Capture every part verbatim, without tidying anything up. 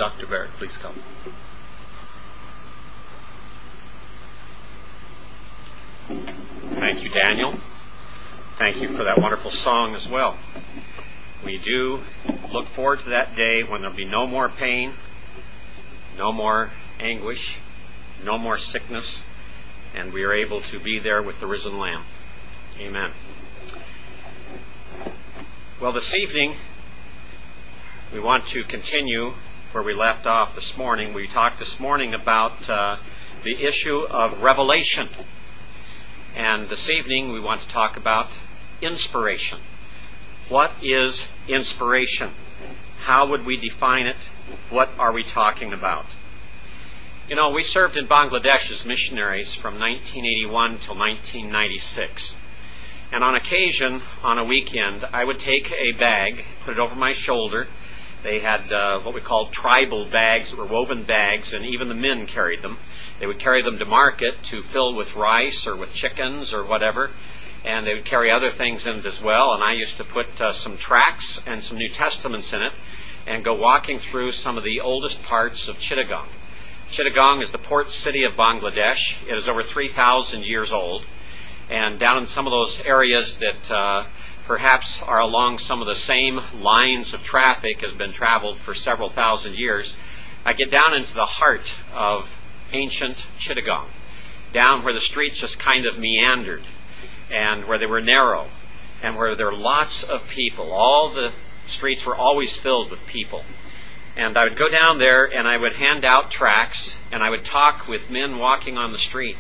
Doctor Barrett, please come. Thank you, Daniel. Thank you for that wonderful song as well. We do look forward to that day when there'll be no more pain, no more anguish, no more sickness, and we are able to be there with the risen Lamb. Amen. Well, this evening, we want to continue where we left off this morning. We talked this morning about uh, the issue of revelation. And this evening, we want to talk about inspiration. What is inspiration? How would we define it? What are we talking about? You know, we served in Bangladesh as missionaries from nineteen eighty-one till nineteen ninety-six. And on occasion, on a weekend, I would take a bag, put it over my shoulder. They had uh, what we called tribal bags, that were woven bags, and even the men carried them. They would carry them to market to fill with rice or with chickens or whatever, and they would carry other things in it as well. And I used to put uh, some tracts and some New Testaments in it and go walking through some of the oldest parts of Chittagong. Chittagong is the port city of Bangladesh. It is over three thousand years old. And down in some of those areas that uh, perhaps are along some of the same lines of traffic has been traveled for several thousand years, I get down into the heart of ancient Chittagong, down where the streets just kind of meandered and where they were narrow and where there were lots of people. All the streets were always filled with people. And I would go down there and I would hand out tracts and I would talk with men walking on the street.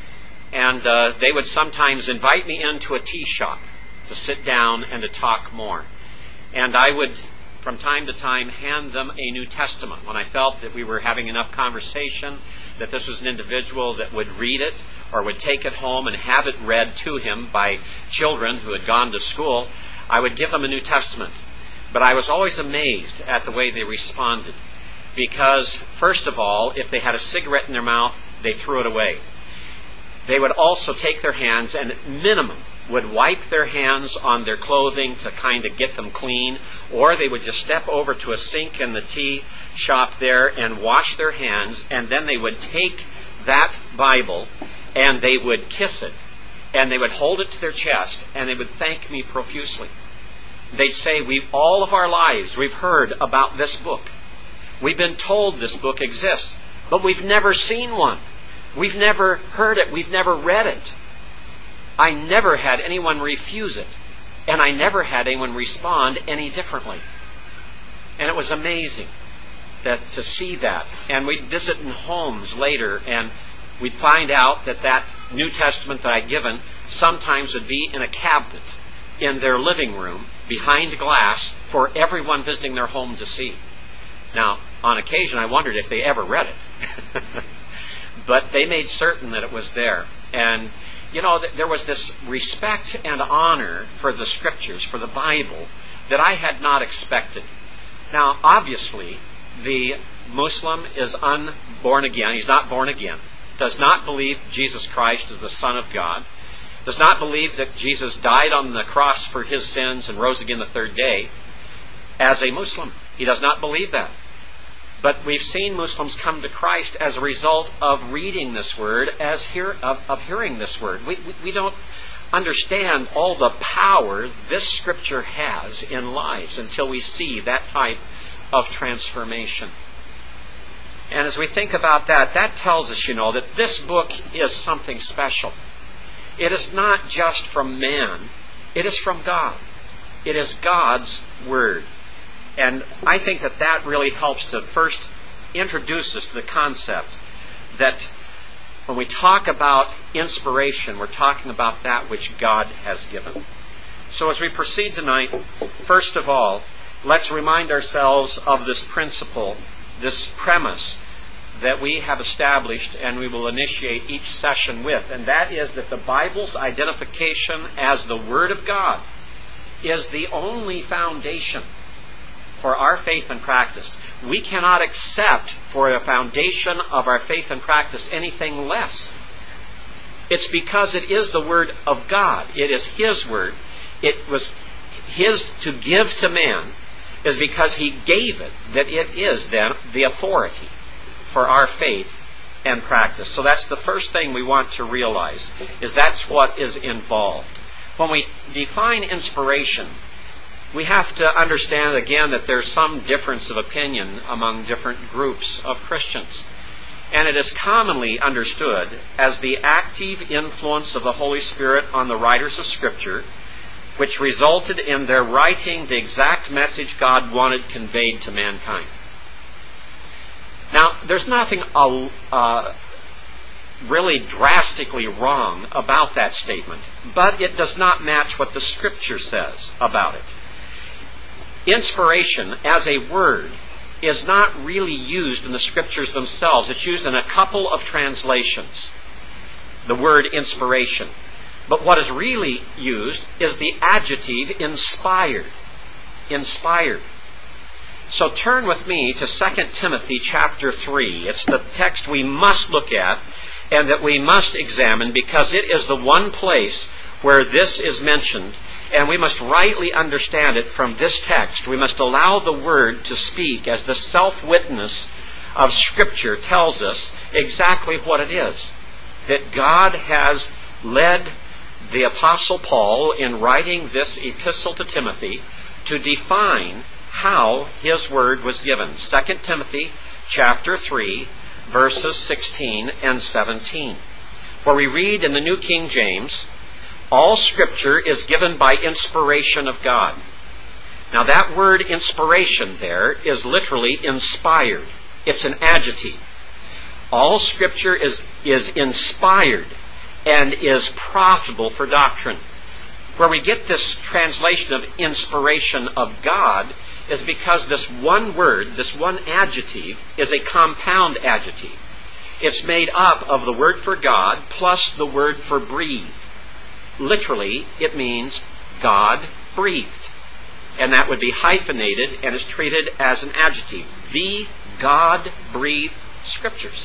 And uh, they would sometimes invite me into a tea shop to sit down and to talk more. And I would, from time to time, hand them a New Testament when I felt that we were having enough conversation, that this was an individual that would read it or would take it home and have it read to him by children who had gone to school. I would give them a New Testament. But I was always amazed at the way they responded. Because, first of all, if they had a cigarette in their mouth, they threw it away. They would also take their hands and, at minimum, would wipe their hands on their clothing to kind of get them clean, or they would just step over to a sink in the tea shop there and wash their hands, and then they would take that Bible and they would kiss it, and they would hold it to their chest, and they would thank me profusely. They'd say, we've all of our lives, we've heard about this book. We've been told this book exists, but we've never seen one. We've never heard it. We've never read it. I never had anyone refuse it. And I never had anyone respond any differently. And it was amazing that to see that. And we'd visit in homes later, and we'd find out that that New Testament that I'd given sometimes would be in a cabinet in their living room behind glass for everyone visiting their home to see. Now, on occasion, I wondered if they ever read it. But they made certain that it was there. And, you know, there was this respect and honor for the Scriptures, for the Bible, that I had not expected. Now, obviously, the Muslim is unborn again. He's not born again. Does not believe Jesus Christ is the Son of God. Does not believe that Jesus died on the cross for his sins and rose again the third day. As a Muslim, he does not believe that. But we've seen Muslims come to Christ as a result of reading this Word, as hear, of, of hearing this Word. We, we, we don't understand all the power this Scripture has in lives until we see that type of transformation. And as we think about that, that tells us, you know, that this book is something special. It is not just from man. It is from God. It is God's Word. And I think that that really helps to first introduce us to the concept that when we talk about inspiration, we're talking about that which God has given. So as we proceed tonight, first of all, let's remind ourselves of this principle, this premise that we have established and we will initiate each session with, and that is that the Bible's identification as the Word of God is the only foundation for our faith and practice. We cannot accept for a foundation of our faith and practice anything less. It's because it is the Word of God. It is His Word. It was His to give to man, is because He gave it, that it is then the authority for our faith and practice. So that's the first thing we want to realize, is that's what is involved. When we define inspiration, we have to understand again that there's some difference of opinion among different groups of Christians. And it is commonly understood as the active influence of the Holy Spirit on the writers of Scripture, which resulted in their writing the exact message God wanted conveyed to mankind. Now, there's nothing uh, really drastically wrong about that statement, but it does not match what the Scripture says about it. Inspiration, as a word, is not really used in the Scriptures themselves. It's used in a couple of translations, the word inspiration. But what is really used is the adjective inspired. Inspired. So turn with me to Second Timothy chapter three. It's the text we must look at and that we must examine, because it is the one place where this is mentioned, and we must rightly understand it from this text. We must allow the Word to speak as the self-witness of Scripture tells us exactly what it is. That God has led the Apostle Paul in writing this epistle to Timothy to define how his Word was given. Second Timothy chapter three, verses sixteen and seventeen, where we read in the New King James, all Scripture is given by inspiration of God. Now that word inspiration there is literally inspired. It's an adjective. All Scripture is, is inspired and is profitable for doctrine. Where we get this translation of inspiration of God is because this one word, this one adjective, is a compound adjective. It's made up of the word for God plus the word for breathe. Literally, it means God breathed. And that would be hyphenated and is treated as an adjective. The God-breathed Scriptures.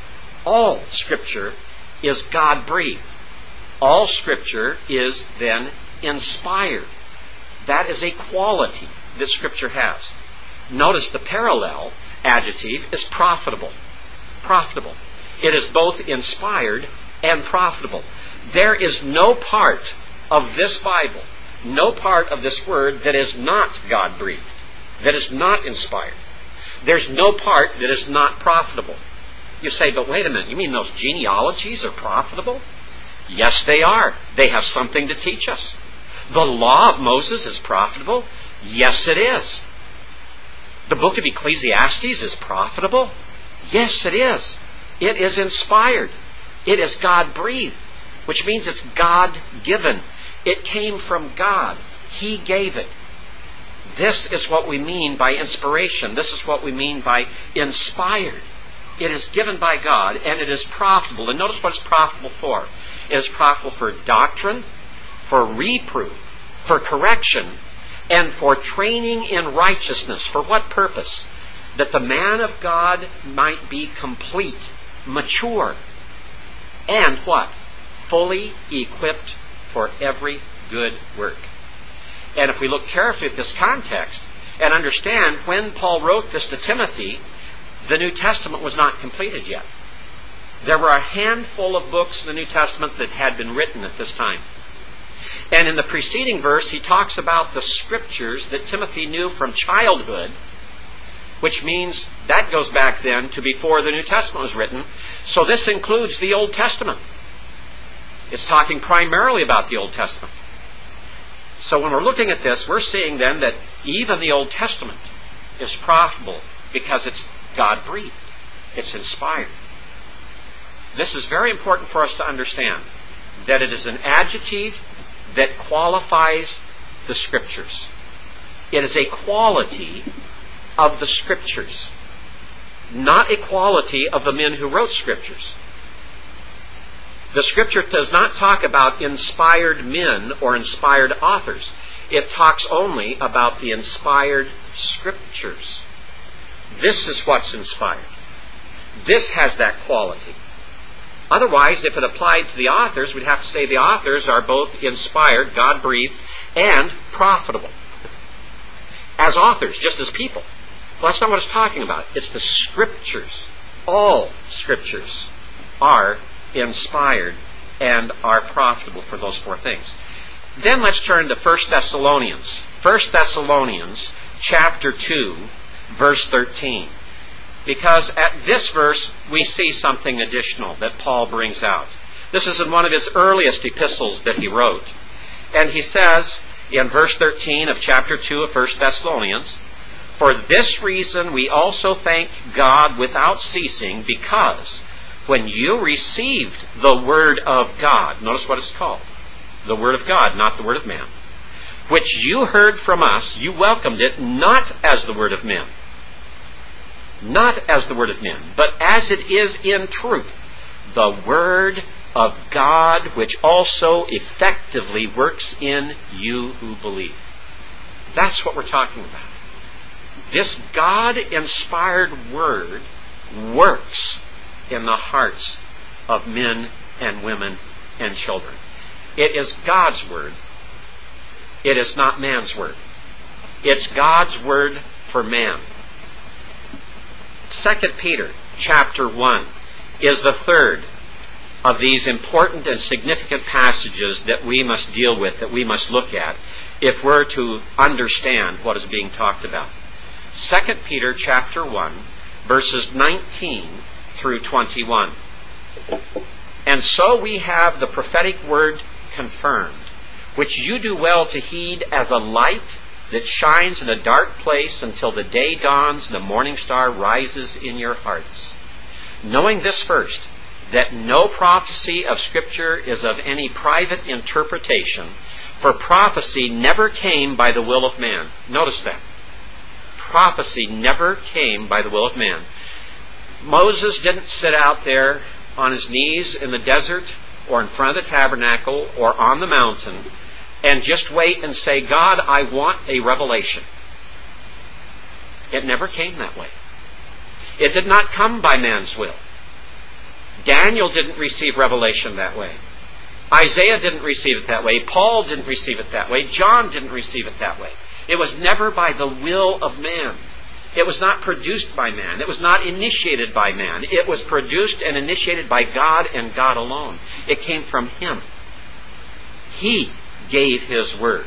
All Scripture is God-breathed. All Scripture is then inspired. That is a quality that Scripture has. Notice the parallel adjective is profitable. Profitable. It is both inspired and profitable. There is no part of this Bible, no part of this Word that is not God-breathed, that is not inspired. There's no part that is not profitable. You say, but wait a minute, you mean those genealogies are profitable? Yes, they are. They have something to teach us. The law of Moses is profitable? Yes, it is. The book of Ecclesiastes is profitable? Yes, it is. It is inspired. It is God-breathed, which means it's God-given. It came from God. He gave it. This is what we mean by inspiration. This is what we mean by inspired. It is given by God, and it is profitable. And notice what it's profitable for. It is profitable for doctrine, for reproof, for correction, and for training in righteousness. For what purpose? That the man of God might be complete, mature, and what? Fully equipped for every good work. And if we look carefully at this context and understand when Paul wrote this to Timothy, the New Testament was not completed yet. There were a handful of books in the New Testament that had been written at this time. And in the preceding verse, he talks about the Scriptures that Timothy knew from childhood, which means that goes back then to before the New Testament was written. So this includes the Old Testament. It's talking primarily about the Old Testament. So when we're looking at this, we're seeing then that even the Old Testament is profitable because it's God-breathed. It's inspired. This is very important for us to understand, that it is an adjective that qualifies the Scriptures. It is a quality of the Scriptures, not a quality of the men who wrote Scriptures. The Scripture does not talk about inspired men or inspired authors. It talks only about the inspired Scriptures. This is what's inspired. This has that quality. Otherwise, if it applied to the authors, we'd have to say the authors are both inspired, God-breathed, and profitable. as authors, just as people. Well, that's not what it's talking about. It's the Scriptures. All Scriptures are inspired and are profitable for those four things. Then let's turn to First Thessalonians. First Thessalonians chapter two, verse thirteen. Because at this verse we see something additional that Paul brings out. This is in one of his earliest epistles that he wrote. And he says in verse thirteen of chapter two of First Thessalonians, "For this reason we also thank God without ceasing, because when you received the Word of God," notice what it's called, the Word of God, not the Word of man, "which you heard from us, you welcomed it not as the word of men, not as the word of men, but as it is in truth, the Word of God, which also effectively works in you who believe." That's what we're talking about. This God-inspired Word works in the hearts of men and women and children. It is God's Word. It is not man's Word. It's God's Word for man. Second Peter chapter one is the third of these important and significant passages that we must deal with, that we must look at, if we're to understand what is being talked about. Second Peter chapter one, verses nineteen through twenty-one. "And so we have the prophetic word confirmed, which you do well to heed as a light that shines in a dark place until the day dawns and the morning star rises in your hearts. Knowing this first, that no prophecy of Scripture is of any private interpretation, for prophecy never came by the will of man." Notice that. Prophecy never came by the will of man. Moses didn't sit out there on his knees in the desert or in front of the tabernacle or on the mountain and just wait and say, "God, I want a revelation." It never came that way. It did not come by man's will. Daniel didn't receive revelation that way. Isaiah didn't receive it that way. Paul didn't receive it that way. John didn't receive it that way. It was never by the will of man. It was not produced by man. It was not initiated by man. It was produced and initiated by God and God alone. It came from Him. He gave His word.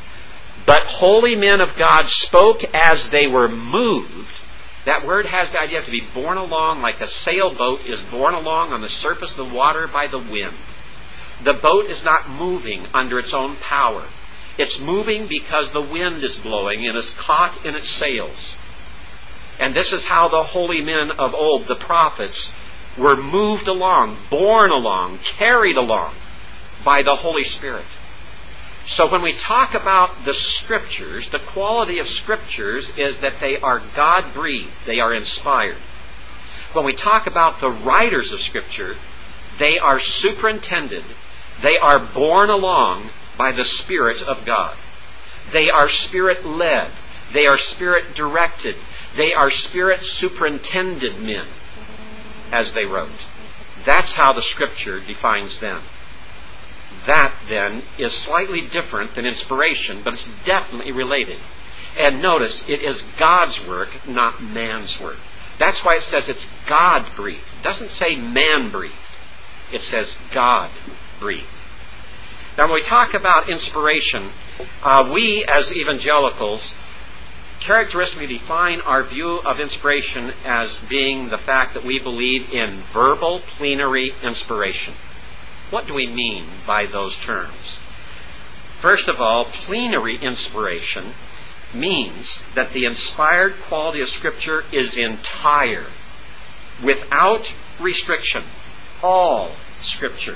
But holy men of God spoke as they were moved. That word has the idea to be borne along like a sailboat is borne along on the surface of the water by the wind. The boat is not moving under its own power. It's moving because the wind is blowing and is caught in its sails. And this is how the holy men of old, the prophets, were moved along, borne along, carried along by the Holy Spirit. So when we talk about the Scriptures, the quality of Scriptures is that they are God-breathed, they are inspired. When we talk about the writers of Scripture, they are superintended, they are borne along by the Spirit of God. They are Spirit-led, they are Spirit-directed, they are Spirit-superintended men as they wrote. That's how the Scripture defines them. That, then, is slightly different than inspiration, but it's definitely related. And notice, it is God's work, not man's work. That's why it says it's God-breathed. It doesn't say man-breathed. It says God-breathed. Now, when we talk about inspiration, uh, we, as evangelicals, characteristically define our view of inspiration as being the fact that we believe in verbal plenary inspiration. What do we mean by those terms? First of all, plenary inspiration means that the inspired quality of Scripture is entire, without restriction. All Scripture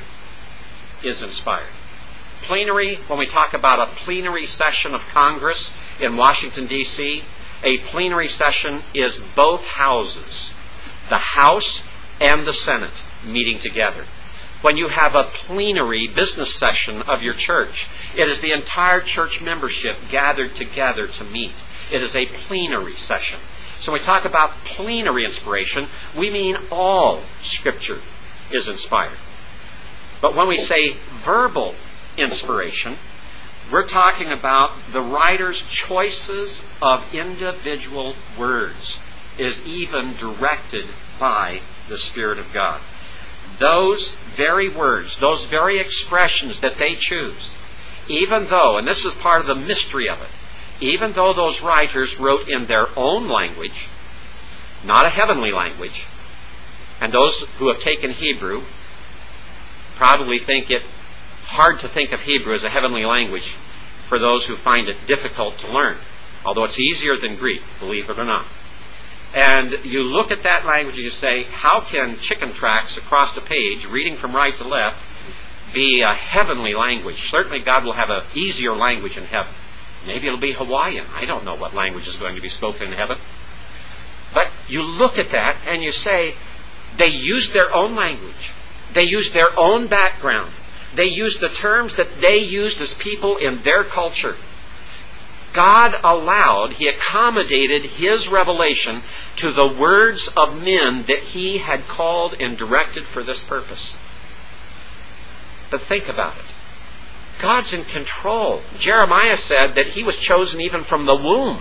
is inspired. Plenary, when we talk about a plenary session of Congress in Washington, D C, a plenary session is both houses, the House and the Senate, meeting together. When you have a plenary business session of your church, it is the entire church membership gathered together to meet. It is a plenary session. So when we talk about plenary inspiration, we mean all Scripture is inspired. But when we say verbal inspiration, We're talking about the writer's choices of individual words is even directed by the Spirit of God. Those very words, those very expressions that they choose, even though, and this is part of the mystery of it, even though those writers wrote in their own language, not a heavenly language, and those who have taken Hebrew probably think it hard to think of Hebrew as a heavenly language for those who find it difficult to learn, although it's easier than Greek, believe it or not. And you look at that language and you say, how can chicken tracks across the page, reading from right to left, be a heavenly language? Certainly God will have an easier language in heaven. Maybe it'll be Hawaiian. I don't know what language is going to be spoken in heaven. But you look at that and you say, they use their own language. They use their own background. They use the terms that they used as people in their culture. God allowed, He accommodated His revelation to the words of men that He had called and directed for this purpose. But think about it. God's in control. Jeremiah said that he was chosen even from the womb.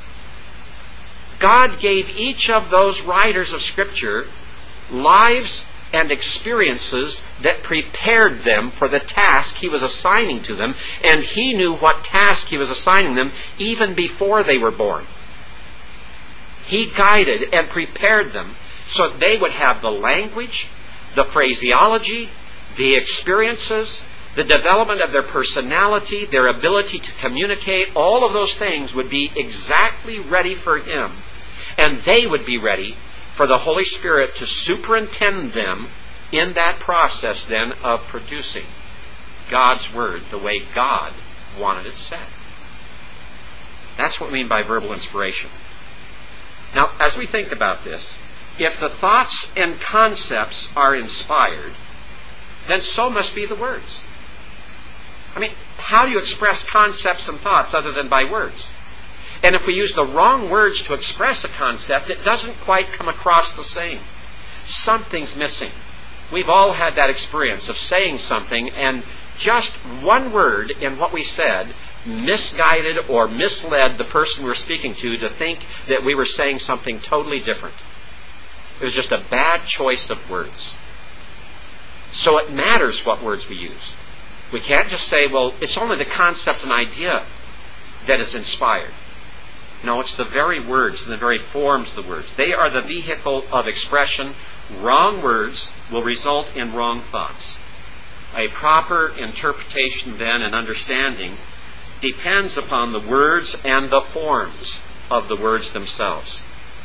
God gave each of those writers of Scripture lives and experiences that prepared them for the task He was assigning to them, and He knew what task He was assigning them even before they were born. He guided and prepared them so that they would have the language, the phraseology, the experiences, the development of their personality, their ability to communicate. All of those things would be exactly ready for Him, and they would be ready for the Holy Spirit to superintend them in that process then of producing God's Word the way God wanted it said. That's what we mean by verbal inspiration. Now, as we think about this, if the thoughts and concepts are inspired, then so must be the words. I mean, how do you express concepts and thoughts other than by words? And if we use the wrong words to express a concept, it doesn't quite come across the same. Something's missing. We've all had that experience of saying something and just one word in what we said misguided or misled the person we were speaking to to think that we were saying something totally different. It was just a bad choice of words. So it matters what words we use. We can't just say, well, it's only the concept and idea that is inspired. No, it's the very words and the very forms of the words. They are the vehicle of expression. Wrong words will result in wrong thoughts. A proper interpretation then and understanding depends upon the words and the forms of the words themselves.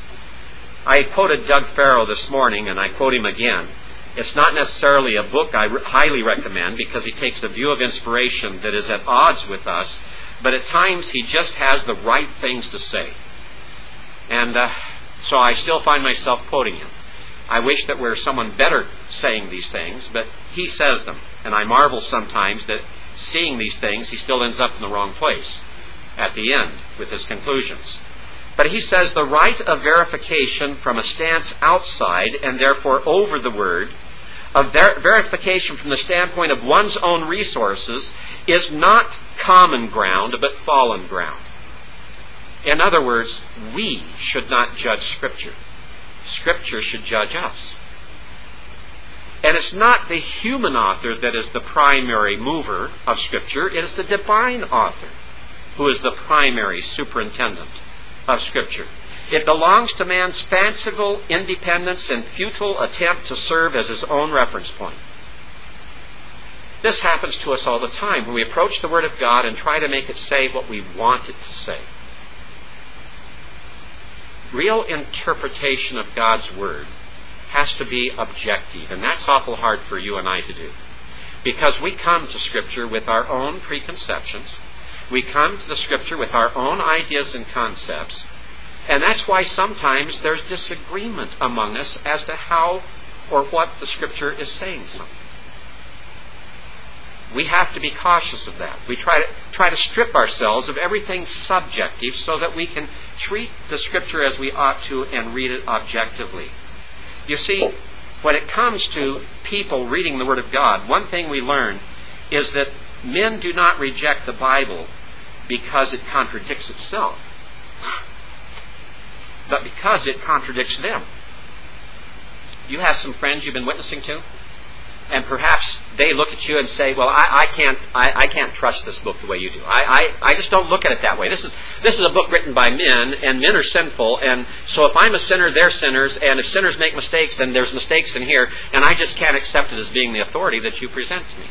I quoted Doug Farrow this morning, and I quote him again. It's not necessarily a book I re- highly recommend because he takes a view of inspiration that is at odds with us, but at times he just has the right things to say. And uh, so I still find myself quoting him. I wish that we're someone better saying these things, but he says them. And I marvel sometimes that seeing these things, he still ends up in the wrong place at the end with his conclusions. But he says the right of verification from a stance outside and therefore over the Word, of ver- verification from the standpoint of one's own resources, is not common ground but fallen ground. In other words, we should not judge Scripture. Scripture should judge us. And it's not the human author that is the primary mover of Scripture. It is the divine author who is the primary superintendent of Scripture. It belongs to man's fanciful independence and futile attempt to serve as his own reference point. This happens to us all the time when we approach the Word of God and try to make it say what we want it to say. Real interpretation of God's Word has to be objective, and that's awful hard for you and I to do. Because we come to Scripture with our own preconceptions. We come to the Scripture with our own ideas and concepts, and that's why sometimes there's disagreement among us as to how or what the Scripture is saying something. We have to be cautious of that. We try to try to strip ourselves of everything subjective so that we can treat the Scripture as we ought to and read it objectively. You see, when it comes to people reading the Word of God, one thing we learn is that Men do not reject the Bible because it contradicts itself, but because it contradicts them. You have some friends you've been witnessing to, and perhaps they look at you and say, well, I, I can't I, I can't trust this book the way you do. I, I, I just don't look at it that way. This is this is a book written by men, and men are sinful, and so if I'm a sinner, they're sinners, and if sinners make mistakes, then there's mistakes in here, and I just can't accept it as being the authority that you present to me.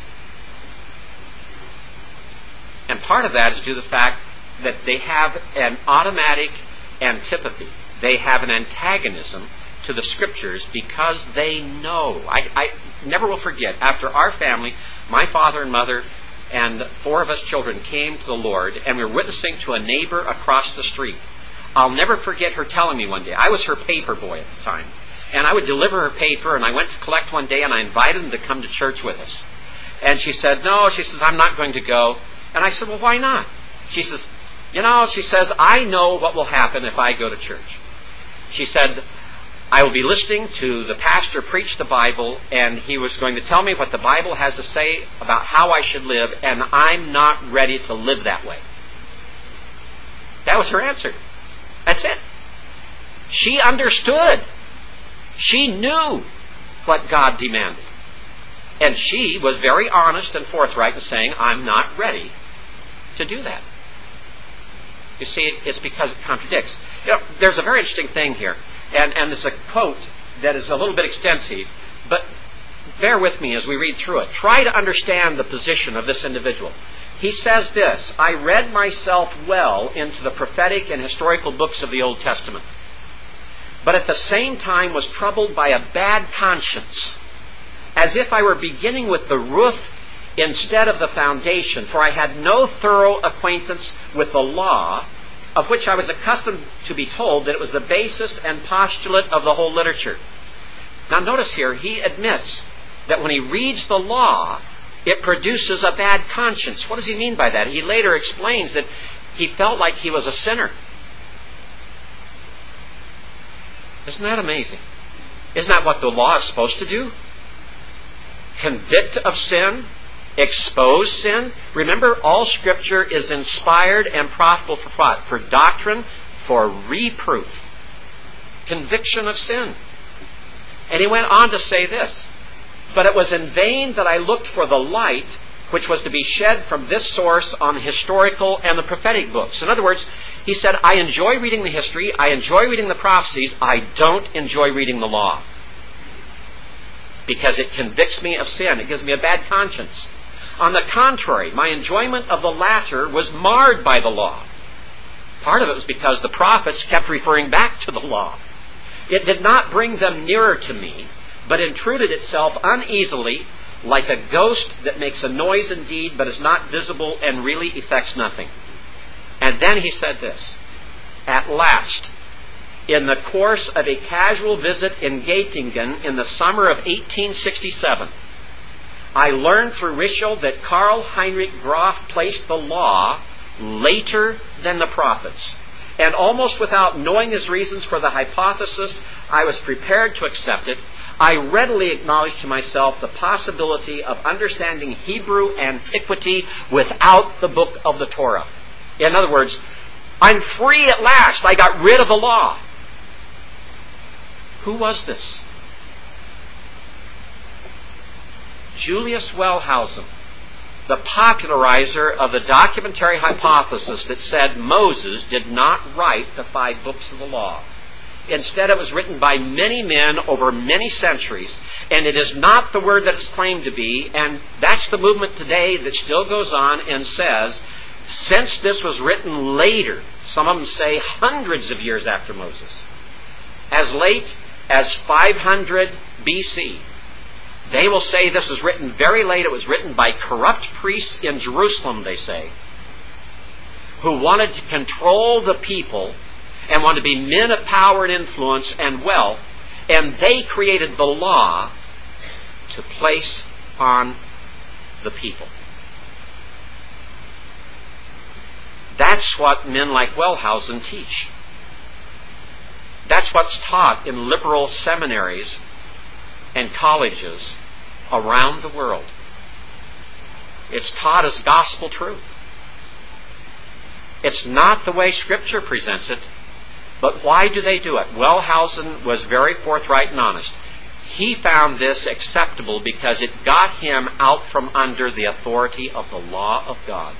And part of that is due to the fact that they have an automatic antipathy. They have an antagonism to the Scriptures because they know. I, I never will forget, after our family, my father and mother and four of us children came to the Lord, and we were witnessing to a neighbor across the street. I'll never forget her telling me one day, I was her paper boy at the time, and I would deliver her paper, and I went to collect one day, and I invited them to come to church with us. And she said, no, she says, I'm not going to go. And I said, well, why not? She says, you know, she says, I know what will happen if I go to church. She said, I will be listening to the pastor preach the Bible, and he was going to tell me what the Bible has to say about how I should live, and I'm not ready to live that way. That was her answer. That's it. She understood. She knew what God demanded. And she was very honest and forthright in saying, I'm not ready to do that. You see, it's because it contradicts. You know, there's a very interesting thing here. And, and there's a quote that is a little bit extensive, but bear with me as we read through it. Try to understand the position of this individual. He says this, I read myself well into the prophetic and historical books of the Old Testament, but at the same time was troubled by a bad conscience, as if I were beginning with the roof instead of the foundation, for I had no thorough acquaintance with the law, of which I was accustomed to be told that it was the basis and postulate of the whole literature. Now notice here, he admits that when he reads the law, it produces a bad conscience. What does he mean by that? He later explains that he felt like he was a sinner. Isn't that amazing? Isn't that what the law is supposed to do? Convict of sin, expose sin. Remember, all Scripture is inspired and profitable for what? For doctrine, for reproof, conviction of sin. And he went on to say this, but it was in vain that I looked for the light which was to be shed from this source on the historical and the prophetic books. In other words, he said, I enjoy reading the history, I enjoy reading the prophecies, I don't enjoy reading the law. Because it convicts me of sin. It gives me a bad conscience. On the contrary, my enjoyment of the latter was marred by the law. Part of it was because the prophets kept referring back to the law. It did not bring them nearer to me, but intruded itself uneasily like a ghost that makes a noise indeed, but is not visible and really effects nothing. And then he said this, at last, in the course of a casual visit in Göttingen in the summer of eighteen sixty-seven, I learned through Ritschl that Karl Heinrich Graf placed the law later than the prophets. And almost without knowing his reasons for the hypothesis, I was prepared to accept it. I readily acknowledged to myself the possibility of understanding Hebrew antiquity without the book of the Torah. In other words, I'm free at last. I got rid of the law. Who was this? Julius Wellhausen, the popularizer of the documentary hypothesis that said Moses did not write the five books of the law. Instead, it was written by many men over many centuries, and it is not the word that it's claimed to be, and that's the movement today that still goes on and says, since this was written later, some of them say hundreds of years after Moses, as late as five hundred B C, they will say this was written very late. It was written by corrupt priests in Jerusalem, they say, who wanted to control the people and wanted to be men of power and influence and wealth, and they created the law to place on the people. That's what men like Wellhausen teach. That's what's taught in liberal seminaries and colleges around the world. It's taught as gospel truth. It's not the way Scripture presents it, but why do they do it? Wellhausen was very forthright and honest. He found this acceptable because it got him out from under the authority of the law of God.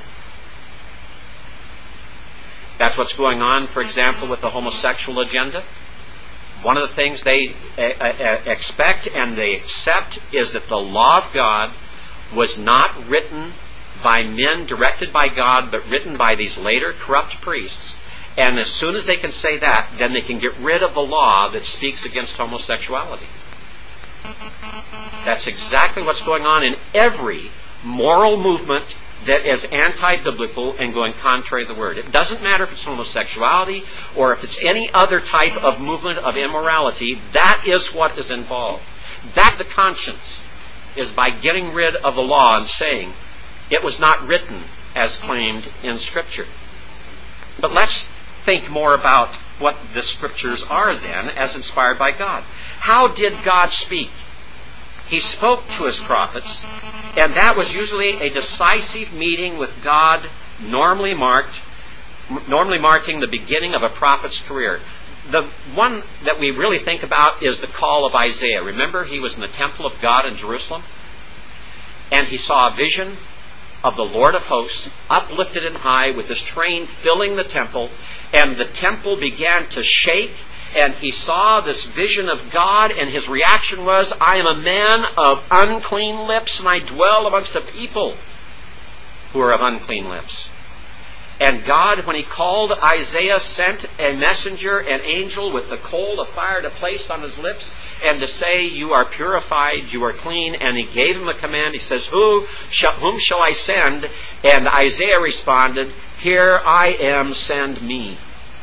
That's what's going on, for example, with the homosexual agenda. One of the things they expect and they accept is that the law of God was not written by men directed by God, but written by these later corrupt priests. And as soon as they can say that, then they can get rid of the law that speaks against homosexuality. That's exactly what's going on in every moral movement that is anti-biblical and going contrary to the Word. It doesn't matter if it's homosexuality or if it's any other type of movement of immorality. That is what is involved. That, the conscience, is by getting rid of the law and saying it was not written as claimed in Scripture. But let's think more about what the Scriptures are then as inspired by God. How did God speak? He spoke to His prophets, and that was usually a decisive meeting with God, normally marked, normally marking the beginning of a prophet's career. The one that we really think about is the call of Isaiah. Remember, he was in the temple of God in Jerusalem, and he saw a vision of the Lord of hosts, uplifted and high, with his train filling the temple, and the temple began to shake, and he saw this vision of God, and his reaction was, I am a man of unclean lips, and I dwell amongst a people who are of unclean lips. And God, when He called Isaiah, sent a messenger, an angel, with the coal of fire to place on his lips and to say, you are purified, you are clean. And He gave him a command. He says, Who shall, whom shall I send? And Isaiah responded, Here I am, send me.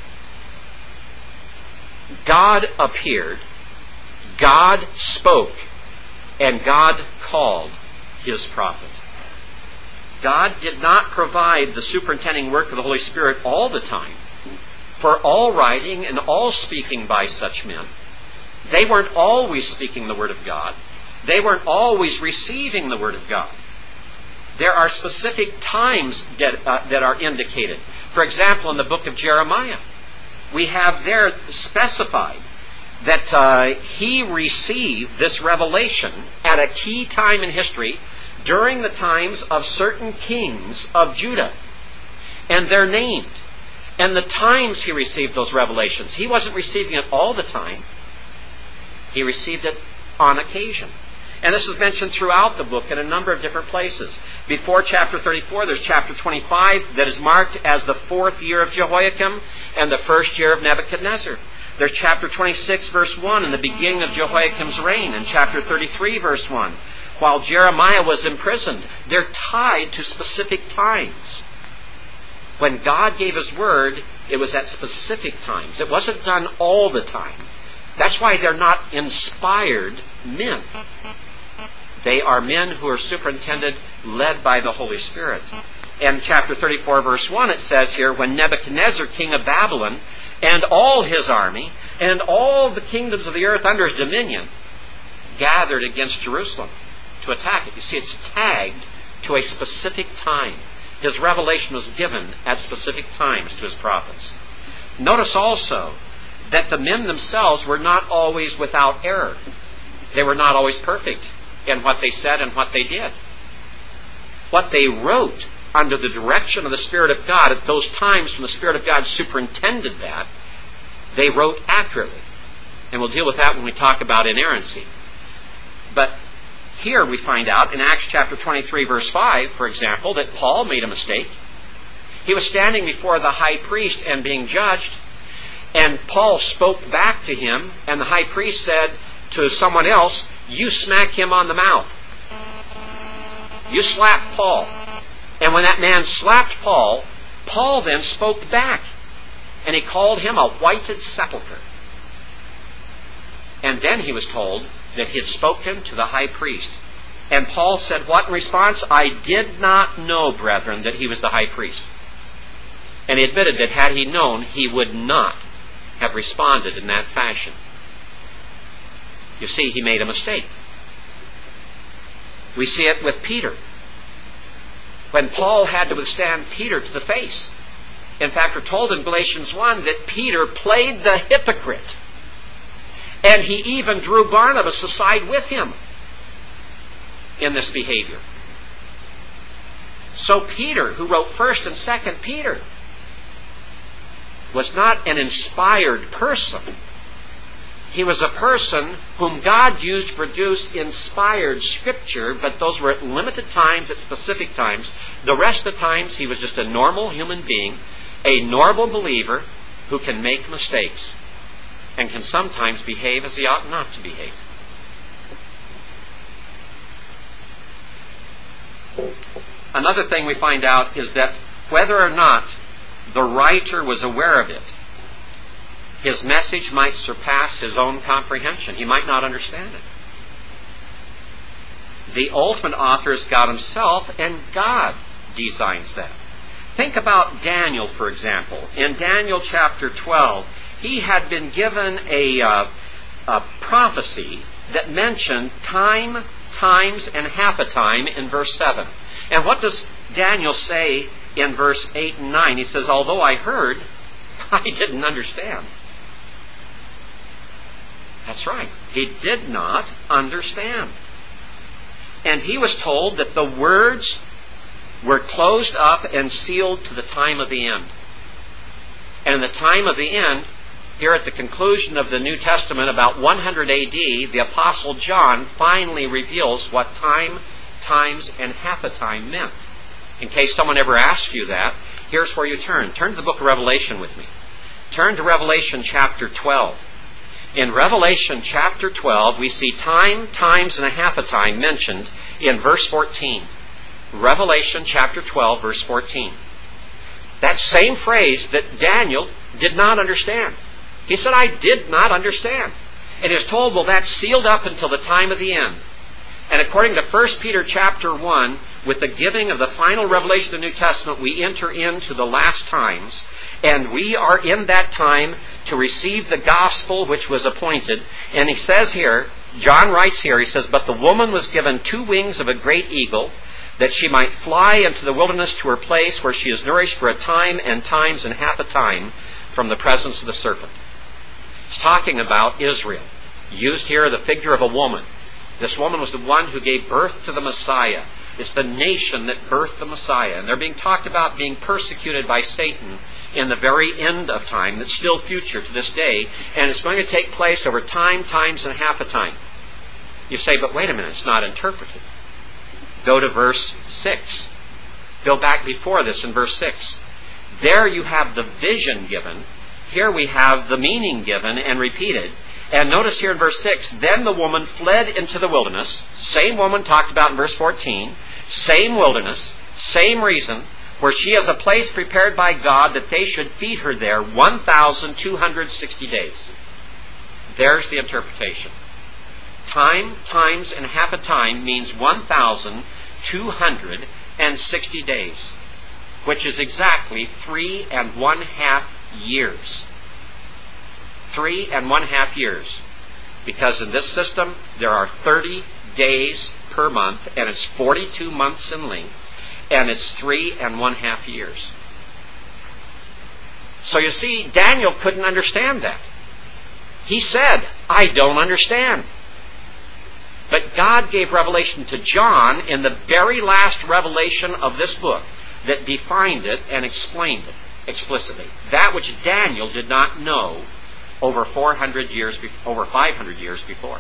God appeared, God spoke, and God called His prophet. God did not provide the superintending work of the Holy Spirit all the time for all writing and all speaking by such men. They weren't always speaking the Word of God. They weren't always receiving the Word of God. There are specific times that, uh, that are indicated. For example, in the book of Jeremiah, we have there specified that uh, he received this revelation at a key time in history during the times of certain kings of Judah. And they're named. And the times he received those revelations. He wasn't receiving it all the time. He received it on occasion. And this is mentioned throughout the book in a number of different places. Before chapter thirty-four, there's chapter twenty-five that is marked as the fourth year of Jehoiakim and the first year of Nebuchadnezzar. There's chapter twenty-six, verse one, in the beginning of Jehoiakim's reign, and chapter thirty-three, verse one. While Jeremiah was imprisoned, they're tied to specific times. When God gave His word, it was at specific times. It wasn't done all the time. That's why they're not inspired men. They are men who are superintended, led by the Holy Spirit. In chapter thirty-four, verse one, it says here, when Nebuchadnezzar, king of Babylon, and all his army, and all the kingdoms of the earth under his dominion, gathered against Jerusalem to attack it. You see, it's tagged to a specific time. His revelation was given at specific times to his prophets. Notice also that the men themselves were not always without error. They were not always perfect in what they said and what they did. What they wrote under the direction of the Spirit of God at those times when the Spirit of God superintended that, they wrote accurately. And we'll deal with that when we talk about inerrancy. But here we find out in Acts chapter twenty-three, verse five, for example, that Paul made a mistake. He was standing before the high priest and being judged, and Paul spoke back to him, and the high priest said to someone else, you smack him on the mouth. You slapped Paul. And when that man slapped Paul, Paul then spoke back, and he called him a whited sepulchre. And then he was told that he had spoken to the high priest. And Paul said what in response? I did not know, brethren, that he was the high priest. And he admitted that had he known, he would not have responded in that fashion. You see, he made a mistake. We see it with Peter. when Paul had to withstand Peter to the face. In fact, we're told in Galatians one that Peter played the hypocrite. And he even drew Barnabas aside with him in this behavior. So Peter, who wrote First and Second Peter, was not an inspired person. He was a person whom God used to produce inspired Scripture, but those were at limited times, at specific times. The rest of the times, he was just a normal human being, a normal believer who can make mistakes and can sometimes behave as he ought not to behave. Another thing we find out is that whether or not the writer was aware of it, his message might surpass his own comprehension. He might not understand it. The ultimate author is God himself, and God designs that. Think about Daniel, for example. In Daniel chapter twelve, he had been given a, uh, a prophecy that mentioned time, times, and half a time in verse seven. And what does Daniel say in verse eight and nine? He says, although I heard, I didn't understand. That's right. He did not understand. And he was told that the words were closed up and sealed to the time of the end. And the time of the end, here at the conclusion of the New Testament, about one hundred A D, the Apostle John finally reveals what time, times, and half a time meant. In case someone ever asks you that, here's where you turn. Turn to the book of Revelation with me. Turn to Revelation chapter twelve. In Revelation chapter twelve, we see time, times, and a half a time mentioned in verse fourteen. Revelation chapter twelve, verse fourteen. That same phrase that Daniel did not understand. He said, I did not understand. And he was told, well, that's sealed up until the time of the end. And according to First Peter chapter one, with the giving of the final revelation of the New Testament, we enter into the last times, and we are in that time to receive the gospel which was appointed. And he says here, John writes here, he says, but the woman was given two wings of a great eagle, that she might fly into the wilderness to her place where she is nourished for a time and times and half a time from the presence of the serpent. It's talking about Israel. Used here the figure of a woman. This woman was the one who gave birth to the Messiah. It's the nation that birthed the Messiah. And they're being talked about being persecuted by Satan in the very end of time that's still future to this day. And it's going to take place over time, times, and half a time. You say, but wait a minute, it's not interpreted. Go to verse six. Go back before this in verse six. There you have the vision given. Here we have the meaning given and repeated. And notice here in verse six, then the woman fled into the wilderness. Same woman talked about in verse fourteen. Same wilderness, same reason, where she has a place prepared by God that they should feed her there one thousand two hundred sixty days. There's the interpretation. Time, times, and half a time means one thousand two hundred sixty days, which is exactly three and one half years. Three and one half years. Because in this system, there are thirty days per month, and it's forty-two months in length, and it's three and one half years. So you see, Daniel couldn't understand that. He said, I don't understand. But God gave revelation to John in the very last revelation of this book that defined it and explained it explicitly. That which Daniel did not know over four hundred years, over five hundred years before.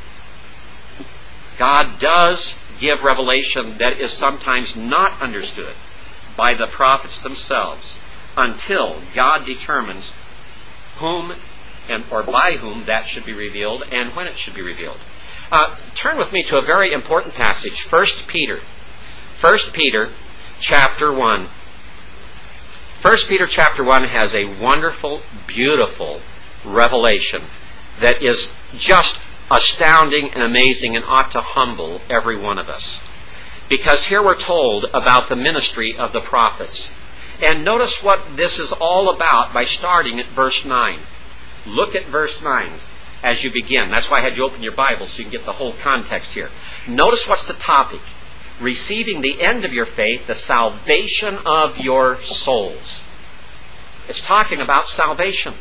God does give revelation that is sometimes not understood by the prophets themselves until God determines whom and or by whom that should be revealed and when it should be revealed. Uh, turn with me to a very important passage, First Peter. First Peter chapter one. First Peter chapter one has a wonderful, beautiful revelation that is just astounding and amazing and ought to humble every one of us. Because here we're told about the ministry of the prophets. And notice what this is all about by starting at verse nine. Look at verse nine as you begin. That's why I had you open your Bible so you can get the whole context here. Notice what's the topic. receiving the end of your faith, the salvation of your souls. It's talking about salvation.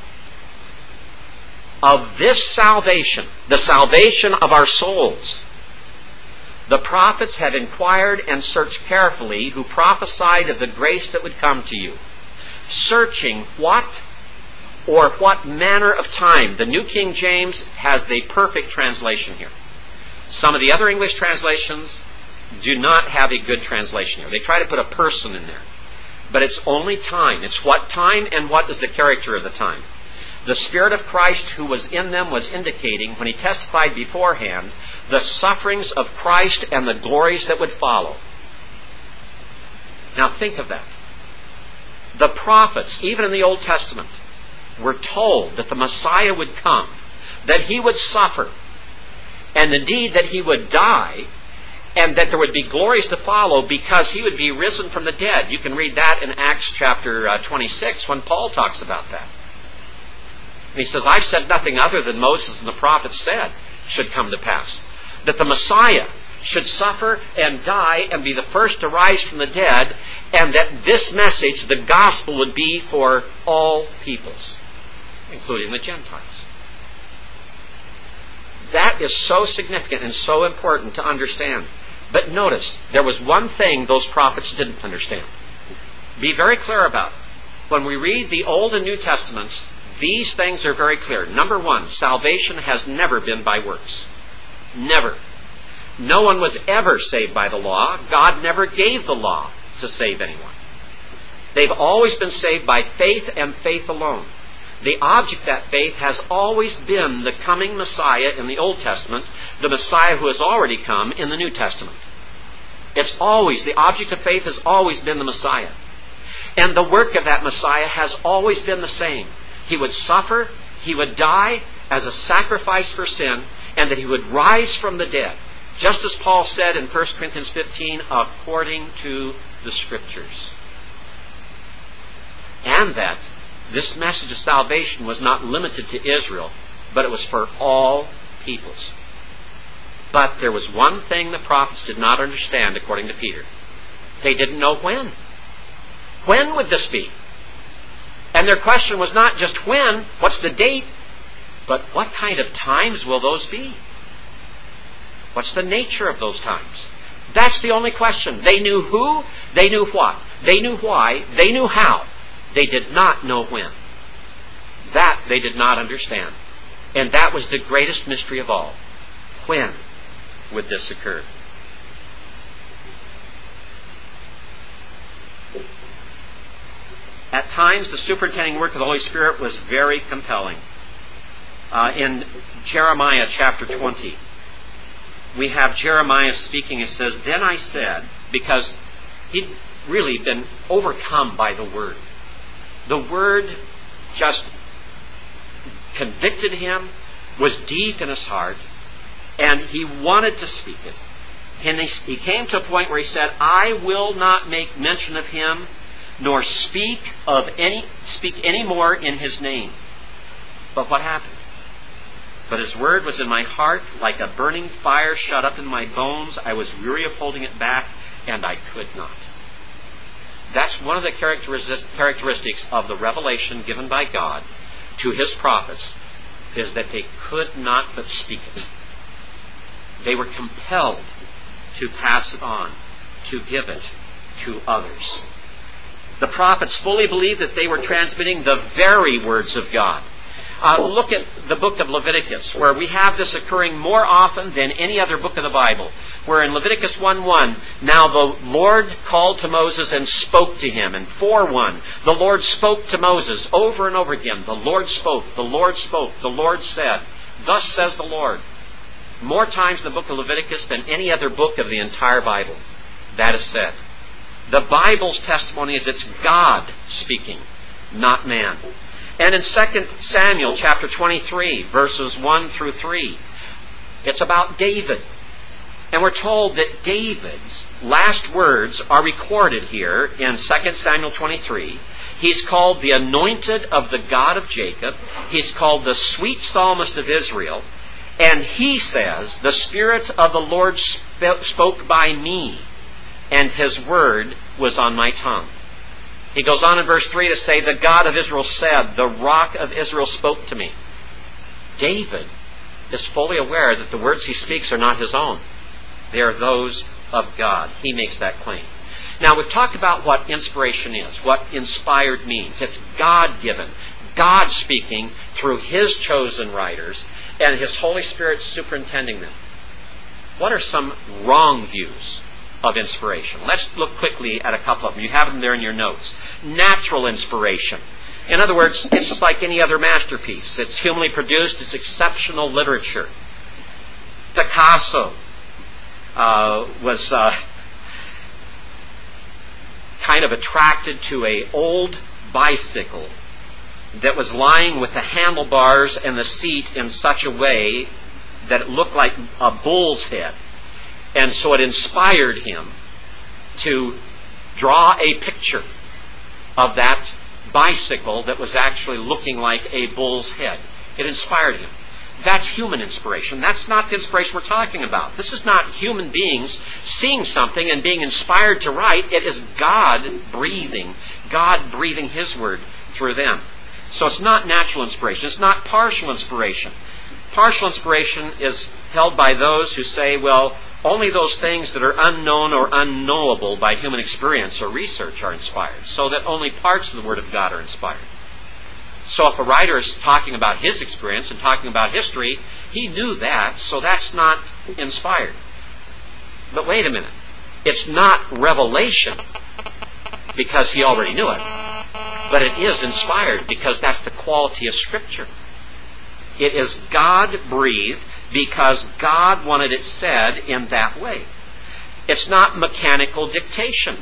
Of this salvation, the salvation of our souls, the prophets have inquired and searched carefully, who prophesied of the grace that would come to you, searching what or what manner of time. The New King James has the perfect translation here. Some of the other English translations do not have a good translation here. They try to put a person in there. But it's only time. It's what time and what is the character of the time. The Spirit of Christ who was in them was indicating, when he testified beforehand, the sufferings of Christ and the glories that would follow. Now think of that. The prophets, even in the Old Testament, were told that the Messiah would come, that he would suffer, and indeed that he would die, and that there would be glories to follow because he would be risen from the dead. You can read that in Acts chapter uh, twenty-six when Paul talks about that. And he says, I've said nothing other than Moses and the prophets said should come to pass. That the Messiah should suffer and die and be the first to rise from the dead, and that this message, the gospel, would be for all peoples, including the Gentiles. That is so significant and so important to understand. But notice, there was one thing those prophets didn't understand. Be very clear about it. When we read the Old and New Testaments, these things are very clear. Number one, salvation has never been by works. Never. No one was ever saved by the law. God never gave the law to save anyone. They've always been saved by faith and faith alone. The object of that faith has always been the coming Messiah in the Old Testament, the Messiah who has already come in the New Testament. It's always, the object of faith has always been the Messiah. And the work of that Messiah has always been the same. He would suffer, he would die as a sacrifice for sin, and that he would rise from the dead. Just as Paul said in First Corinthians fifteen, according to the Scriptures. And that this message of salvation was not limited to Israel, but it was for all peoples. But there was one thing the prophets did not understand, according to Peter. They didn't know when. When would this be? And their question was not just when, what's the date, but what kind of times will those be? What's the nature of those times? That's the only question. They knew who, they knew what, they knew why, they knew how. They did not know when. That they did not understand. And that was the greatest mystery of all. When would this occur? At times, the superintending work of the Holy Spirit was very compelling. Uh, in Jeremiah chapter twenty, we have Jeremiah speaking. It says, Then I said, because he'd really been overcome by the Word. The Word just convicted him, was deep in his heart, and he wanted to speak it. And he came to a point where he said, I will not make mention of him, nor speak of any speak any more in his name. But what happened? But his word was in my heart like a burning fire shut up in my bones. I was weary of holding it back, and I could not. That's one of the characteristics of the revelation given by God to his prophets, is that they could not but speak it. They were compelled to pass it on, to give it to others. The prophets fully believed that they were transmitting the very words of God. Uh, look at the book of Leviticus, where we have this occurring more often than any other book of the Bible. Where in Leviticus one one, now the Lord called to Moses and spoke to him. And four one, the Lord spoke to Moses over and over again. The Lord spoke, the Lord spoke, the Lord said, thus says the Lord. More times in the book of Leviticus than any other book of the entire Bible. That is said. The Bible's testimony is it's God speaking, not man. And in Second Samuel chapter twenty-three, verses one through three, it's about David. And we're told that David's last words are recorded here in Second Samuel twenty-three. He's called the anointed of the God of Jacob. He's called the sweet psalmist of Israel. And he says, the Spirit of the Lord spoke by me. and His word was on my tongue. He goes on in verse three to say, the God of Israel said, the rock of Israel spoke to me. David is fully aware that the words he speaks are not his own. They are those of God. He makes that claim. Now, we've talked about what inspiration is, what inspired means. It's God-given, God speaking through His chosen writers, and His Holy Spirit superintending them. What are some wrong views of inspiration? Let's look quickly at a couple of them. You have them there in your notes. Natural inspiration. In other words, it's just like any other masterpiece. It's humanly produced. It's exceptional literature. Picasso uh, was uh, kind of attracted to an old bicycle that was lying with the handlebars and the seat in such a way that it looked like a bull's head. And so it inspired him to draw a picture of that bicycle that was actually looking like a bull's head. It inspired him. That's human inspiration. That's not the inspiration we're talking about. This is not human beings seeing something and being inspired to write. It is God breathing, God breathing His word through them. So it's not natural inspiration. It's not partial inspiration. Partial inspiration is held by those who say, well, only those things that are unknown or unknowable by human experience or research are inspired, so that only parts of the Word of God are inspired. So if a writer is talking about his experience and talking about history, he knew that, so that's not inspired. But wait a minute. It's not revelation because he already knew it, but it is inspired because that's the quality of Scripture. It is God-breathed because God wanted it said in that way. It's not mechanical dictation.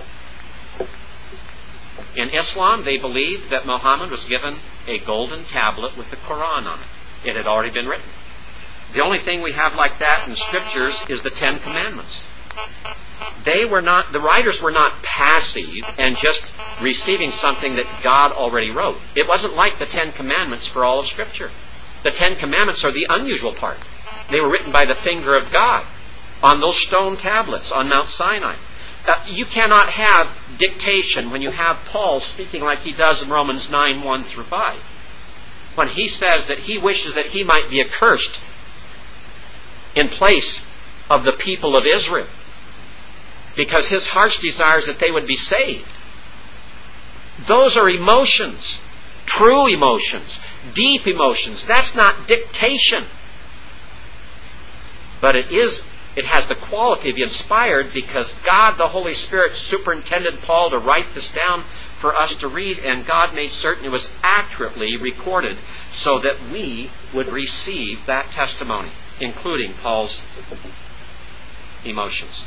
In Islam, they believe that Muhammad was given a golden tablet with the Quran on it. It had already been written. The only thing we have like that in Scriptures is the Ten Commandments. They were not, the writers were not passive and just receiving something that God already wrote. It wasn't like the Ten Commandments for all of Scripture. The Ten Commandments are the unusual part. They were written by the finger of God on those stone tablets on Mount Sinai. Uh, you cannot have dictation when you have Paul speaking like he does in Romans nine, one through five. When he says that he wishes that he might be accursed in place of the people of Israel, because his heart's desire is that they would be saved. Those are emotions, true emotions, deep emotions. That's not dictation. But it is, it has the quality of the inspired because God, the Holy Spirit, superintended Paul to write this down for us to read, and God made certain it was accurately recorded so that we would receive that testimony, including Paul's emotions.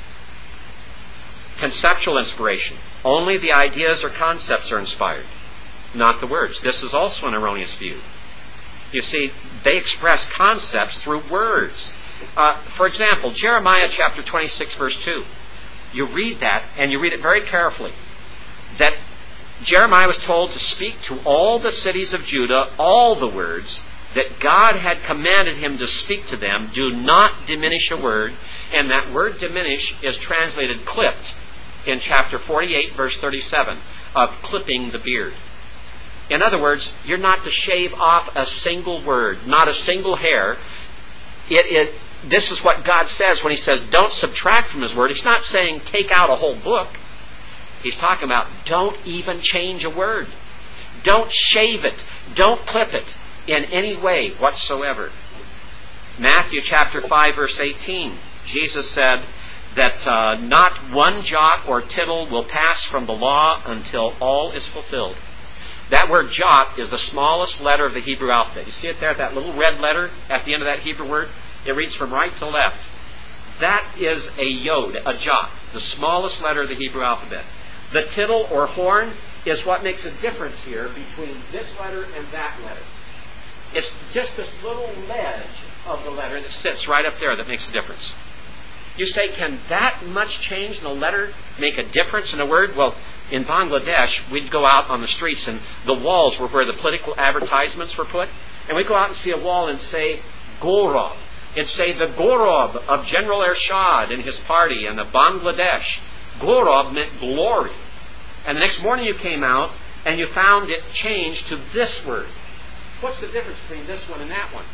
Conceptual inspiration. Only the ideas or concepts are inspired, not the words. This is also an erroneous view. You see, they express concepts through words. Uh, for example, Jeremiah chapter twenty-six, verse two. You read that, and you read it very carefully. That Jeremiah was told to speak to all the cities of Judah all the words that God had commanded him to speak to them. Do not diminish a word. And that word diminish is translated clipped in chapter forty-eight, verse thirty-seven, of clipping the beard. In other words, you're not to shave off a single word, not a single hair. It, it, this is what God says when He says, don't subtract from His Word. He's not saying take out a whole book. He's talking about don't even change a word. Don't shave it. Don't clip it in any way whatsoever. Matthew chapter five, verse eighteen. Jesus said that uh, not one jot or tittle will pass from the law until all is fulfilled. That word jot is the smallest letter of the Hebrew alphabet. You see it there, that little red letter at the end of that Hebrew word? It reads from right to left. That is a yod, a jot, the smallest letter of the Hebrew alphabet. The tittle or horn is what makes a difference here between this letter and that letter. It's just this little ledge of the letter that sits right up there that makes a difference. You say, can that much change in a letter make a difference in a word? Well, in Bangladesh, we'd go out on the streets and the walls were where the political advertisements were put. And we'd go out and see a wall and say, Gaurav. It'd say the Gaurav of General Ershad and his party and the Bangladesh. Gorov meant glory. And the next morning you came out and you found it changed to this word. What's the difference between this one and that one?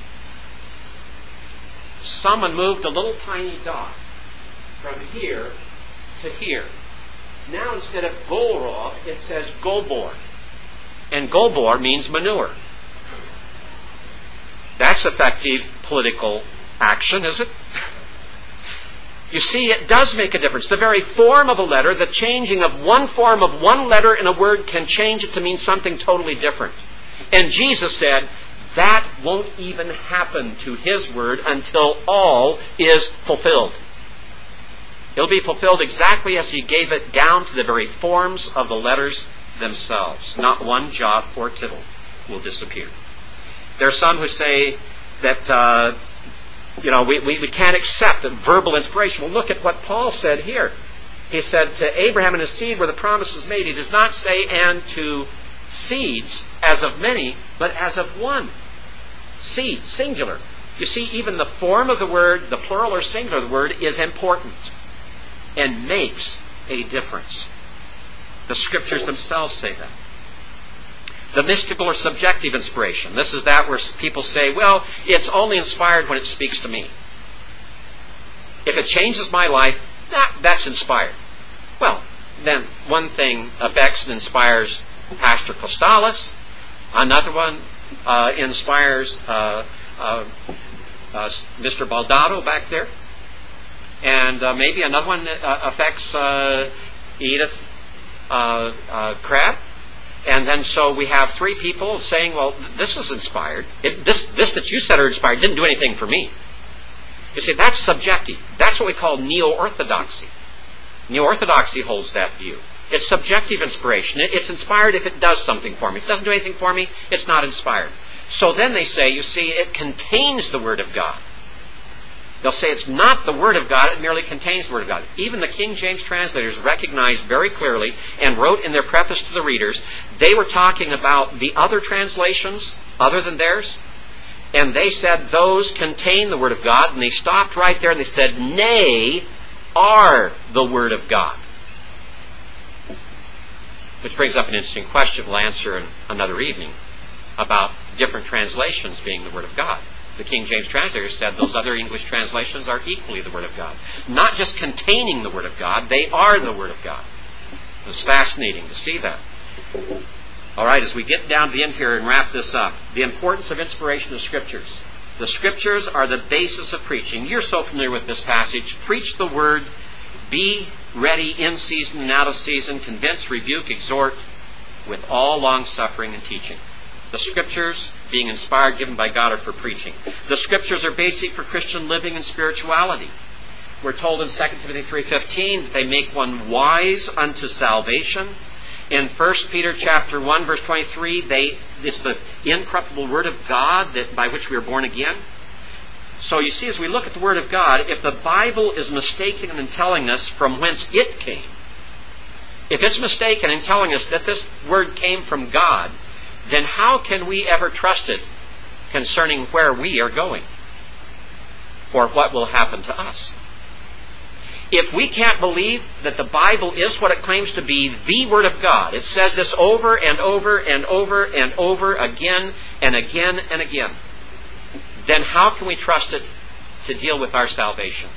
Someone moved a little tiny dot from here to here. Now instead of Gorov, it says Gobor. And Gobor means manure. That's effective political action, is it? You see, it does make a difference. The very form of a letter, the changing of one form of one letter in a word can change it to mean something totally different. And Jesus said, that won't even happen to His word until all is fulfilled. It'll be fulfilled exactly as He gave it, down to the very forms of the letters themselves. Not one jot or tittle will disappear. There are some who say that, uh, you know, we, we, we can't accept verbal inspiration. Well, look at what Paul said here. He said, to Abraham and his seed where the promise is made. He does not say, and to seeds as of many, but as of one. Seed, singular. You see, even the form of the word, the plural or singular of the word, is important and makes a difference. The Scriptures themselves say that. The mystical or subjective inspiration. This is that where people say, well, it's only inspired when it speaks to me. If it changes my life, that, that's inspired. Well, then one thing affects and inspires Pastor Costalis. Another one uh, inspires uh, uh, uh, Mister Baldado back there. And uh, maybe another one uh, affects uh, Edith uh, uh, Crabb. And then so we have three people saying, well, this is inspired. It, this, this that you said are inspired didn't do anything for me. You see, that's subjective. That's what we call neo-orthodoxy. Neo-orthodoxy holds that view. It's subjective inspiration. It, it's inspired if it does something for me. If it doesn't do anything for me, it's not inspired. So then they say, you see, it contains the Word of God. They'll say it's not the Word of God, it merely contains the Word of God. Even the King James translators recognized very clearly and wrote in their preface to the readers, they were talking about the other translations other than theirs, and they said those contain the Word of God, and they stopped right there and they said, nay, are the Word of God. Which brings up an interesting question we'll answer in another evening about different translations being the Word of God. The King James translators said those other English translations are equally the Word of God. Not just containing the Word of God, they are the Word of God. It's fascinating to see that. All right, as we get down to the end here and wrap this up, the importance of inspiration of Scriptures. The Scriptures are the basis of preaching. You're so familiar with this passage. Preach the Word. Be ready in season and out of season. Convince, rebuke, exhort with all long-suffering and teaching. The Scriptures, being inspired, given by God, are for preaching. The Scriptures are basic for Christian living and spirituality. We're told in Second Timothy three fifteen that they make one wise unto salvation. In First Peter chapter one, verse twenty-three, they it's the incorruptible Word of God that by which we are born again. So you see, as we look at the Word of God, if the Bible is mistaken in telling us from whence it came, if it's mistaken in telling us that this Word came from God, then how can we ever trust it concerning where we are going or what will happen to us? If we can't believe that the Bible is what it claims to be, the Word of God, it says this over and over and over and over again and again and again, then how can we trust it to deal with our salvation?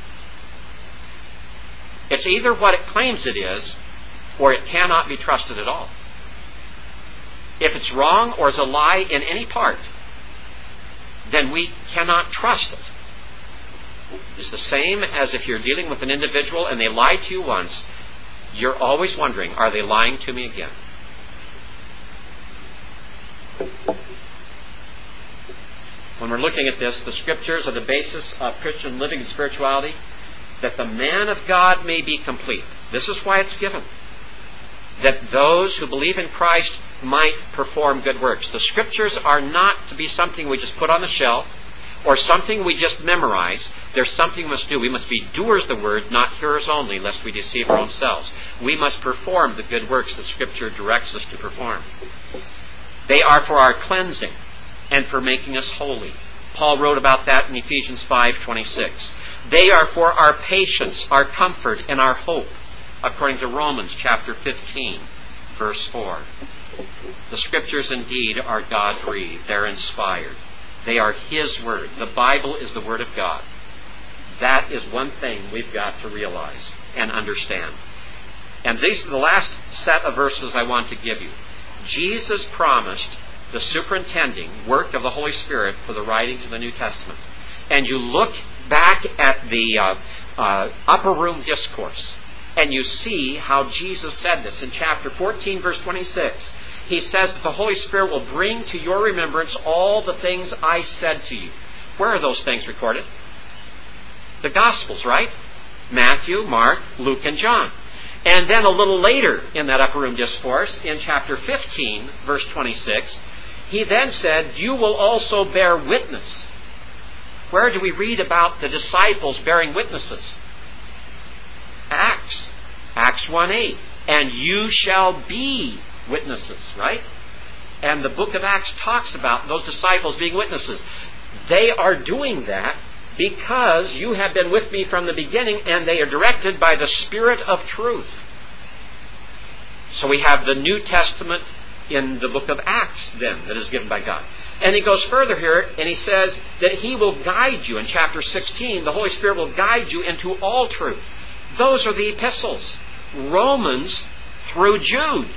It's either what it claims it is, or it cannot be trusted at all. If it's wrong or is a lie in any part, then we cannot trust it. It's the same as if you're dealing with an individual and they lie to you once, you're always wondering, are they lying to me again? When we're looking at this, the Scriptures are the basis of Christian living and spirituality, that the man of God may be complete. This is why it's given. That those who believe in Christ might perform good works. The Scriptures are not to be something we just put on the shelf or something we just memorize. There's something we must do. We must be doers of the Word, not hearers only, lest we deceive our own selves. We must perform the good works that Scripture directs us to perform. They are for our cleansing and for making us holy. Paul wrote about that in Ephesians five twenty-six. They are for our patience, our comfort, and our hope. according to Romans chapter fifteen, verse four. The Scriptures indeed are God-breathed. They're inspired. They are His Word. The Bible is the Word of God. That is one thing we've got to realize and understand. And these are the last set of verses I want to give you. Jesus promised the superintending work of the Holy Spirit for the writings of the New Testament. And you look back at the uh, uh, upper room discourse, and you see how Jesus said this in chapter fourteen, verse twenty-six. He says that the Holy Spirit will bring to your remembrance all the things I said to you. Where are those things recorded? The Gospels, right? Matthew, Mark, Luke, and John. And then a little later in that upper room discourse, in chapter fifteen, verse twenty-six, he then said, you will also bear witness. Where do we read about the disciples bearing witnesses? Acts. Acts one eight. And you shall be witnesses, right? And the book of Acts talks about those disciples being witnesses. They are doing that because you have been with me from the beginning, and they are directed by the Spirit of truth. So we have the New Testament in the book of Acts then that is given by God. And he goes further here, and he says that he will guide you. In chapter sixteen, the Holy Spirit will guide you into all truth. Those are the epistles. Romans through Jude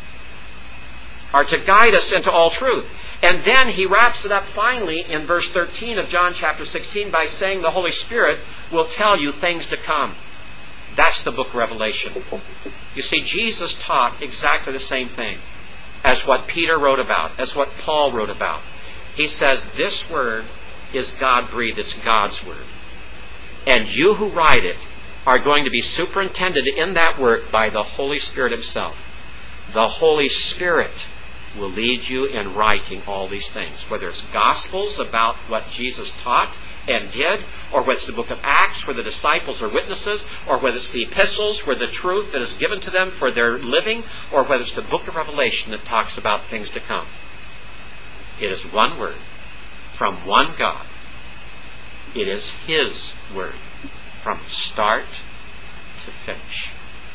are to guide us into all truth. And then he wraps it up finally in verse thirteen of John chapter sixteen by saying the Holy Spirit will tell you things to come. That's the book of Revelation. You see, Jesus taught exactly the same thing as what Peter wrote about, as what Paul wrote about. He says this word is God-breathed. It's God's word. And you who write it are going to be superintended in that work by the Holy Spirit Himself. The Holy Spirit will lead you in writing all these things, whether it's Gospels about what Jesus taught and did, or whether it's the book of Acts where the disciples are witnesses, or whether it's the epistles where the truth that is given to them for their living, or whether it's the book of Revelation that talks about things to come. It is one word from one God. It is His word from start to finish.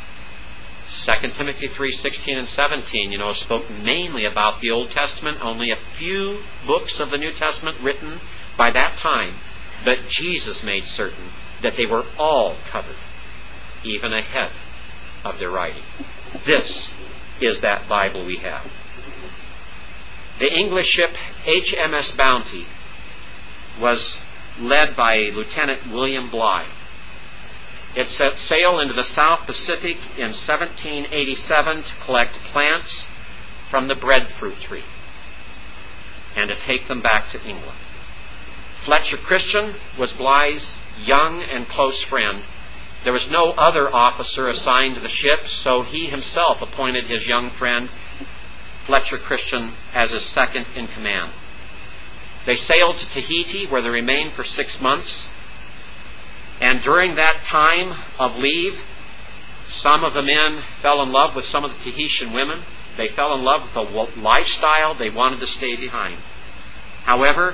Second Timothy three sixteen and seventeen, you know, spoke mainly about the Old Testament. Only a few books of the New Testament written by that time. But Jesus made certain that they were all covered, even ahead of their writing. This is that Bible we have. The English ship H M S Bounty was led by Lieutenant William Bligh. It set sail into the South Pacific in seventeen eighty-seven to collect plants from the breadfruit tree and to take them back to England. Fletcher Christian was Bligh's young and close friend. There was no other officer assigned to the ship, so he himself appointed his young friend, Fletcher Christian, as his second in command. They sailed to Tahiti, where they remained for six months. And during that time of leave, some of the men fell in love with some of the Tahitian women. They fell in love with the lifestyle. They wanted to stay behind. However,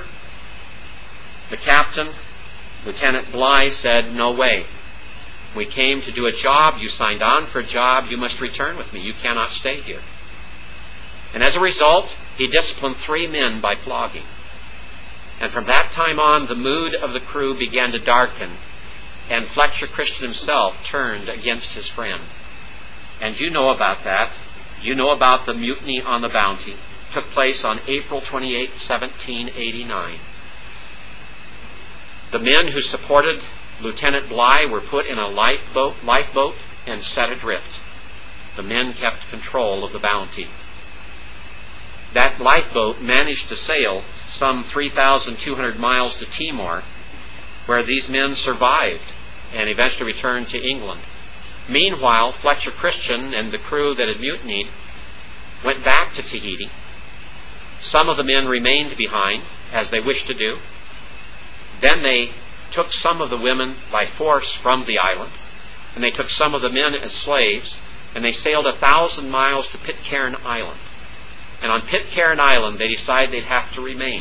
the captain, Lieutenant Bligh, said, no way. We came to do a job. You signed on for a job. You must return with me. You cannot stay here. And as a result, he disciplined three men by flogging. And from that time on, the mood of the crew began to darken, and Fletcher Christian himself turned against his friend. And you know about that. You know about the mutiny on the Bounty. It took place on April twenty-eighth, seventeen eighty-nine. The men who supported Lieutenant Bligh were put in a lifeboat, lifeboat and set adrift. The men kept control of the Bounty. That lifeboat managed to sail some three thousand two hundred miles to Timor, where these men survived and eventually returned to England. Meanwhile, Fletcher Christian and the crew that had mutinied went back to Tahiti. Some of the men remained behind, as they wished to do. Then they took some of the women by force from the island, and they took some of the men as slaves, and they sailed a thousand miles to Pitcairn Island. And on Pitcairn Island, they decided they'd have to remain.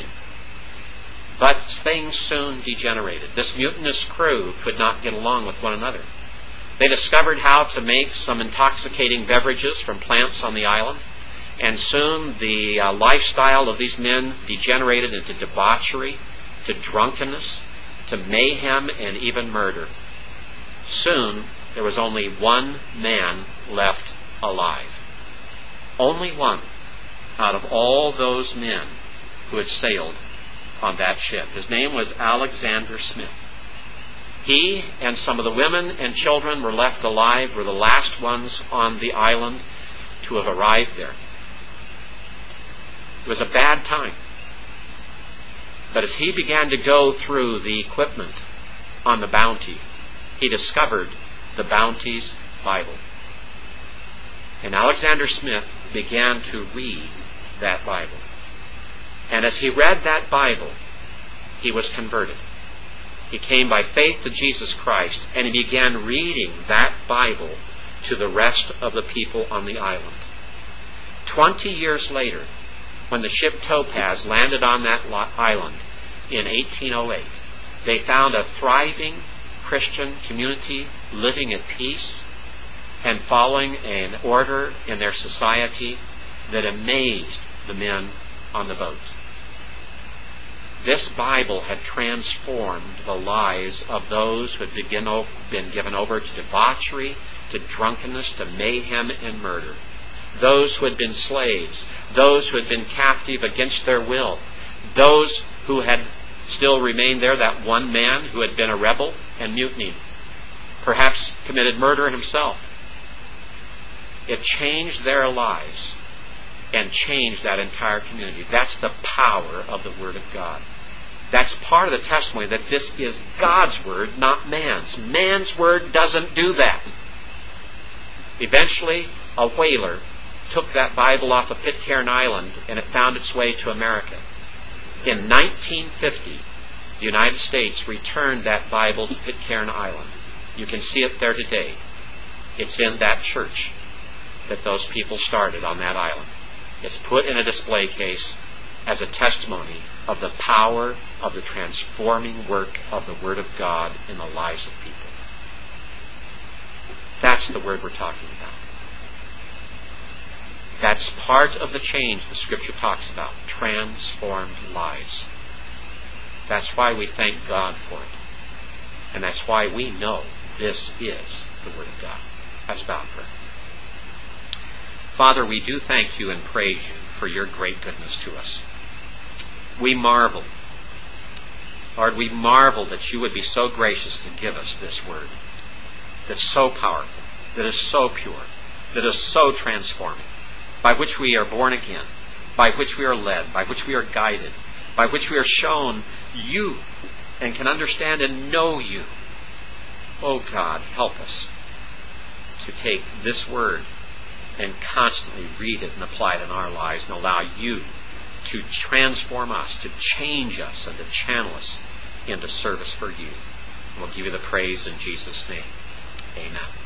But things soon degenerated. This mutinous crew could not get along with one another. They discovered how to make some intoxicating beverages from plants on the island, and soon the uh, lifestyle of these men degenerated into debauchery, to drunkenness, to mayhem, and even murder. Soon there was only one man left alive. Only one out of all those men who had sailed on that ship. His name was Alexander Smith. He and some of the women and children were left alive, were the last ones on the island to have arrived there. It was a bad time. But as he began to go through the equipment on the Bounty, he discovered the Bounty's Bible. And Alexander Smith began to read that Bible. And as he read that Bible, he was converted. He came by faith to Jesus Christ, and he began reading that Bible to the rest of the people on the island. Twenty years later, when the ship Topaz landed on that island in eighteen oh eight, they found a thriving Christian community living at peace and following an order in their society that amazed the men on the boat. This Bible had transformed the lives of those who had been given over to debauchery, to drunkenness, to mayhem and murder. Those who had been slaves, those who had been captive against their will, those who had still remained there, that one man who had been a rebel and mutinied, perhaps committed murder himself. It changed their lives and changed that entire community. That's the power of the Word of God. That's part of the testimony that this is God's Word, not man's. Man's Word doesn't do that. Eventually, a whaler took that Bible off of Pitcairn Island, and it found its way to America. In nineteen fifty, the United States returned that Bible to Pitcairn Island. You can see it there today. It's in that church that those people started on that island. It's put in a display case as a testimony of the power of the transforming work of the Word of God in the lives of people. That's the Word we're talking about. That's part of the change the Scripture talks about, transformed lives. That's why we thank God for it. And that's why we know this is the Word of God. Let's bow for it. Father, we do thank you and praise you for your great goodness to us. We marvel. Lord, we marvel that you would be so gracious to give us this Word that's so powerful, that is so pure, that is so transforming, by which we are born again, by which we are led, by which we are guided, by which we are shown you and can understand and know you. Oh God, help us to take this Word and constantly read it and apply it in our lives and allow you to transform us, to change us, and to channel us into service for you. We'll give you the praise in Jesus' name. Amen.